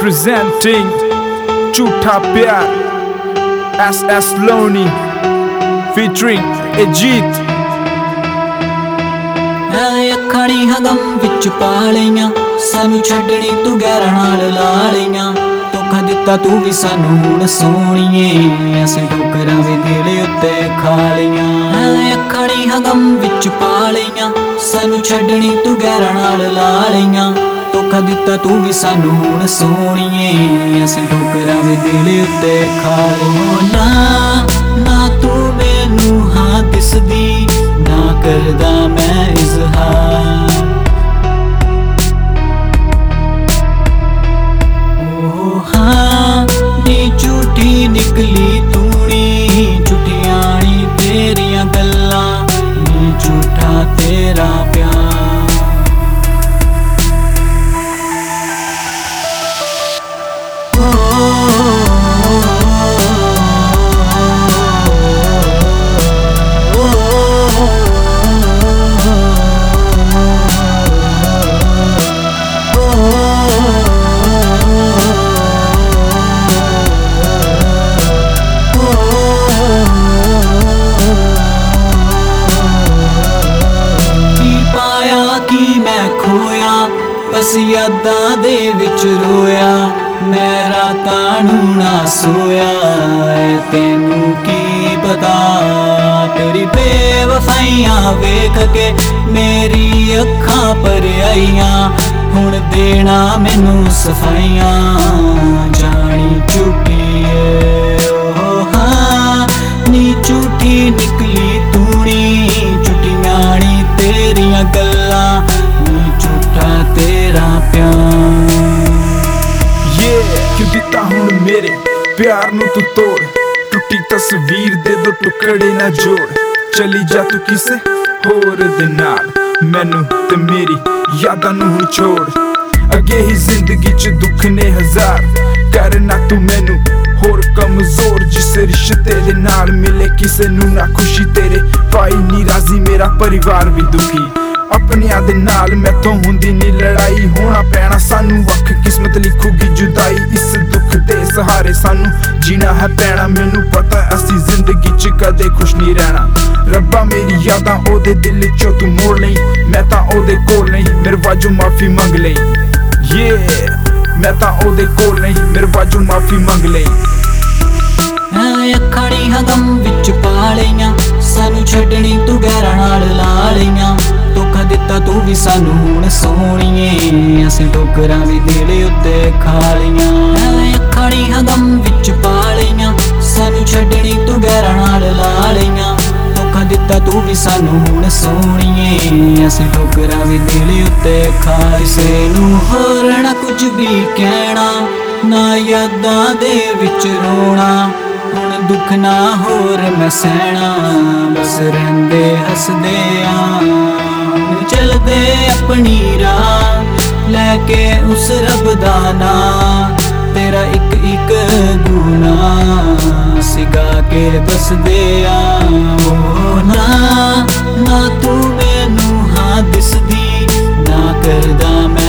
representing Chutha Pyar, SS Loni featuring Ajit। ਅੱਖਾਂ ਹਗਮ ਵਿੱਚ ਪਾ ਲਈਆਂ, ਸਾਨੂੰ ਛੱਡਣੀ ਤੂੰ ਗੈਰਾਂ ਨਾਲ ਲਾ ਲਈਆਂ। ਧੋਖਾ ਦਿੱਤਾ ਤੂੰ ਵੀ ਸਾਨੂੰ ਹੁਣ ਸੋਹਣੀਏ, ਅਸੀਂ ਠੋਕਰਾਂ ਵੀ ਦਿਲ ਉੱਤੇ ਖਾ ਲਈਆਂ। ਅੱਖਾਂ ਹਗਮ ਵਿੱਚ ਪਾ ਲਈਆਂ, ਸਾਨੂੰ ਛੱਡਣੀ ਤੂੰ ਗੈਰਾਂ ਨਾਲ ਲਾ ਲਈਆਂ। ਧੋਖਾ ਦਿੱਤਾ ਤੂੰ ਵੀ ਸਾਨੂੰ ਹੁਣ ਸੋਹਣੀਏ, ਅਸੀਂ ਠੋਕਰਾਂ ਵੀ ਦਿਲ ਉੱਤੇ ਖਾ ਲਈਆਂ। ਨਾ ਤੂੰ ਮੈਨੂੰ ਹਾਂ ਦਿਸਦੀ, ਨਾ ਕਰਦਾ ਮੈਂ ਇਜ਼ਹਾਰ। ਓ ਹਾਂ ਨੀ ਝੂਠੀ ਨਿਕਲੀ ਤੂਣੀ, ਝੂਠੀਆਂ ਨੀ ਤੇਰੀਆਂ ਗੱਲਾਂ, ਨੀ ਝੂਠਾ ਤੇਰਾ ਪਿਆਰ। ਬਸ ਯਾਦਾਂ ਦੇ ਵਿੱਚ ਰੋਇਆ, ਮੈਂ ਰਾਤਾਂ ਨੂੰ ਨਾ ਸੋਇਆ। ਤੈਨੂੰ ਕੀ ਪਤਾ ਤੇਰੀ ਬੇਵਫਾਈਆਂ ਵੇਖ ਕੇ ਮੇਰੀ ਅੱਖਾਂ ਭਰ ਆਈਆਂ। ਹੁਣ ਦੇਣਾ ਮੈਨੂੰ ਸਫਾਈਆਂ, ਜਾਣੀ ਝੂਠੀ ਏ ਓ ਹਾਂ ਨੀ ਝੂਠੀ ਨਿਕਲੀ ਤੂਣੀ, ਝੂਠੀਆਂ ਨੀ ਤੇਰੀਆਂ ਗੱਲਾਂ, तेरा प्यार। क्यों दिता हुण मेरे प्यार नू तू तोड़, टुटी तस्वीर दे दो टुकड़े ना जोड़। चली जा तू किसे होर दे नाल, मैनू ते मेरी यादां नू हुण छोड़। अगे ही जिंदगी च दुख ने हजार, करना तू मैनू होर कमजोर। जिस रिश्ते दे नाल मिले किसे नू ना खुशी, तेरे भाई नी राजी मेरा परिवार भी दुखी। अपनियां दे नाल मैथों हुंदी नी लड़ाई, होना पैना सानू वख किस्मत लिखूगी जुदाई। इस दुख दे सहारे सानू जीना है पैना, मैनू पता असी जिंदगी च कदे खुश नहीं रहना। रब्बा मेरी यादां ओदे दिल चों तू मोड़ लई, मैं तां ओदे कोल नहीं मेरे वाजू माफी मंग लई। मैं तां ओदे कोल नहीं मेरे वाजू माफी मंग लई। ਅੱਖਾਂ ਹਗਮ ਵਿੱਚ ਪਾ ਲਈਆਂ, ਸਾਨੂੰ ਛੱਡਣੀ ਤੂੰ ਗੈਰਾਂ ਨਾਲ ਲਾ ਲਈਆਂ। ਧੋਖਾ ਦਿੱਤਾ ਤੂੰ ਵੀ ਸਾਨੂੰ ਹੁਣ ਸੋਹਣੀਏ, ਅਸੀਂ ਠੋਕਰਾਂ ਵੀ ਦਿਲ ਉੱਤੇ ਖਾ ਲਈਆਂ। ਅੱਖਾਂ ਹਗਮ ਵਿੱਚ ਪਾ ਲਈਆਂ, ਸਾਨੂੰ ਛੱਡਣੀ ਤੂੰ ਗੈਰਾਂ ਨਾਲ ਲਾ ਲਈਆਂ। ਧੋਖਾ ਦਿੱਤਾ ਤੂੰ ਵੀ ਸਾਨੂੰ ਹੁਣ ਸੋਹਣੀਏ, ਅਸੀਂ ਠੋਕਰਾਂ ਵੀ ਦਿਲ ਉੱਤੇ ਖਾ। ਕਿਸੇ ਨੂੰ ਹੋਰ ਨਾ ਕੁਝ ਵੀ ਕਹਿਣਾ, ਨਾ ਯਾਦਾਂ ਦੇ ਵਿੱਚ ਰੋਣਾ। ਹੁਣ ਦੁੱਖ ਨਾ ਹੋਰ ਮੈਂ ਸਹਿਣਾ, ਬਸ ਰਹਿੰਦੇ ਹੱਸਦੇ ਆ। ਚਲਦੇ ਆਪਣੀ ਰਾਹ ਲੈ ਕੇ ਉਸ ਰੱਬ ਦਾ ਨਾਂ, ਤੇਰਾ ਇੱਕ ਇੱਕ ਗੁਨਾਹ ਸਿਗਾ ਕੇ ਦੱਸਦੇ ਆ। ਓ ਨਾ ਤੂੰ ਮੈਨੂੰ ਹਾਂ ਦਿਸਦੀ, ਨਾ ਕਰਦਾ ਮੈਂ